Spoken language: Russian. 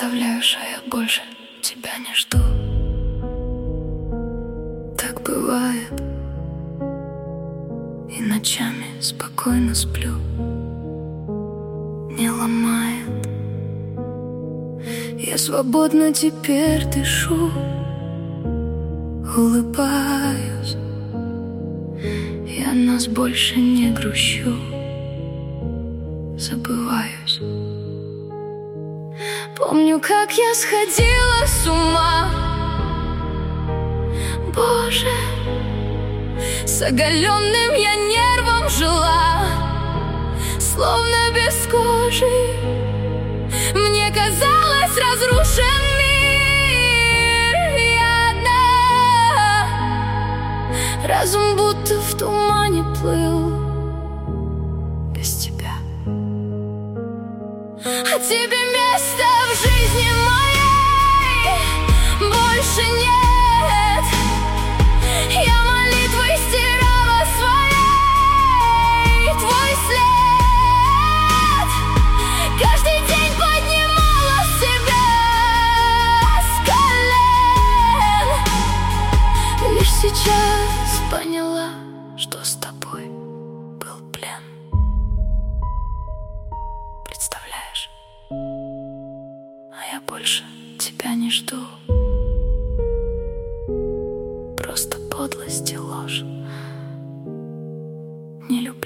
Представляешь, а я больше тебя не жду. Так бывает, и ночами спокойно сплю. Не ломает. Я свободно теперь дышу, улыбаюсь. Я о нас больше не грущу, забываюсь. Помню, как я сходила с ума, Боже, с оголенным я нервом жила, словно без кожи. Мне казалось, разрушен мир. Я одна, разум будто в тумане плыл без тебя. А тебе места в жизни моей больше нет. Я молитвой стирала своей твой след. Каждый день поднимала себя с колен. Лишь сейчас поняла, что с тобой был плен. Представляешь? А я больше тебя не жду. Просто подлость и ложь. Не люблю.